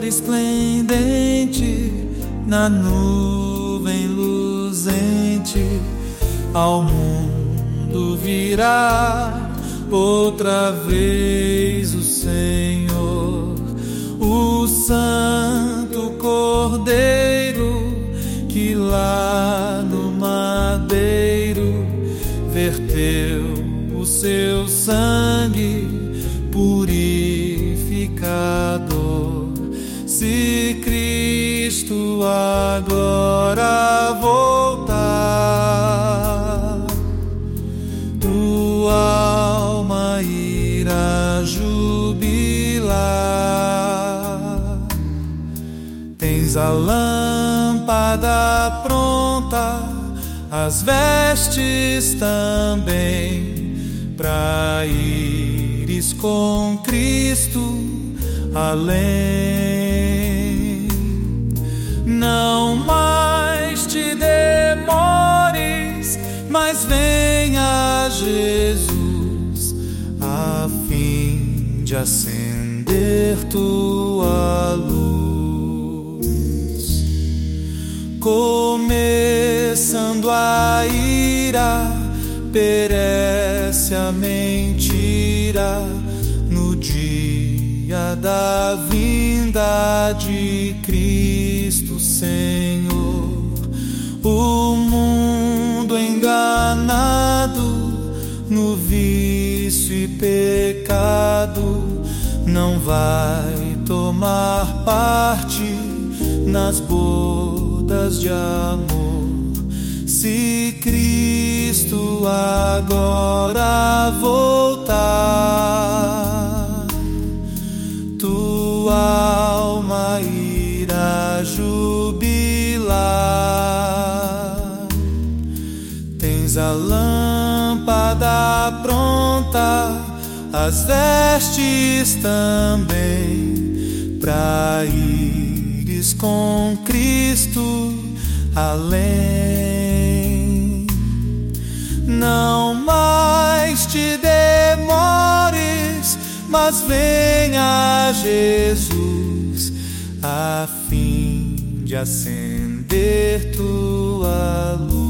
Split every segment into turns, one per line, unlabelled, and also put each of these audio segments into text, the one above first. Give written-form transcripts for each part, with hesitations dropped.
esplendente, na nuvem luzente, ao mundo virá outra vez o Senhor, o Santo Cordeiro que lá no madeiro verteu o seu sangue purificador. Se Cristo agora voltar, tua alma irá jubilar. Tens a lâmpada pronta, as vestes também, pra ires com Cristo além. Não mais te demores, mas venha Jesus, a fim de acender tua luz. Começando a ira, perece a mentira no dia da vinda de Cristo Senhor. O mundo enganado no vício e pecado não vai tomar parte nas bodas de amor. Se Cristo agora voltar, tua alma irá jubilar. Tens a lâmpada pronta, as vestes também, pra ires com Cristo além. Não mais te demores, mas venha Jesus, a fim de acender tua luz.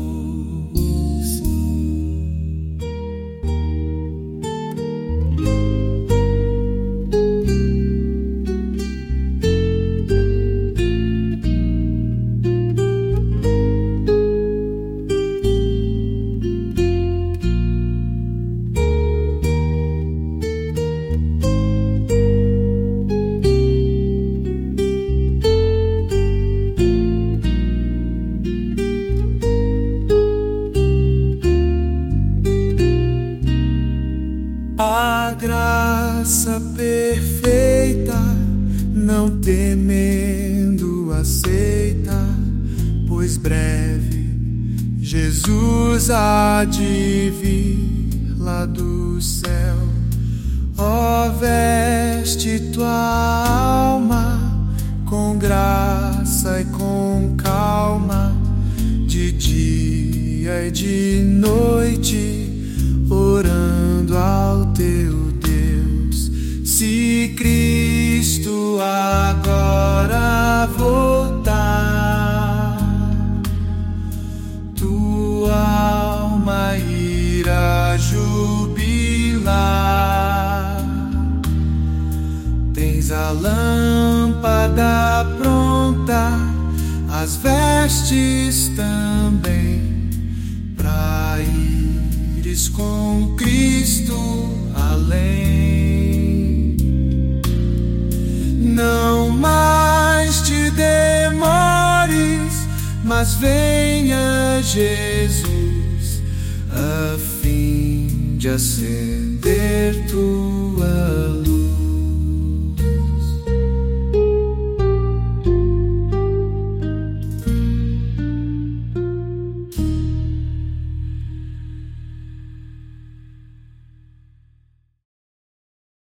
A graça perfeita, não temendo aceita, pois breve Jesus há de vir lá do céu. Ó, veste tua alma com graça e com calma, de dia e de noite, orando ao teu Deus. Se Cristo agora voltar, tua alma irá jubilar. Tens a lâmpada pronta, as vestes também, pra ires com Cristo além. Não mais te demores, mas venha Jesus, a fim de acender tua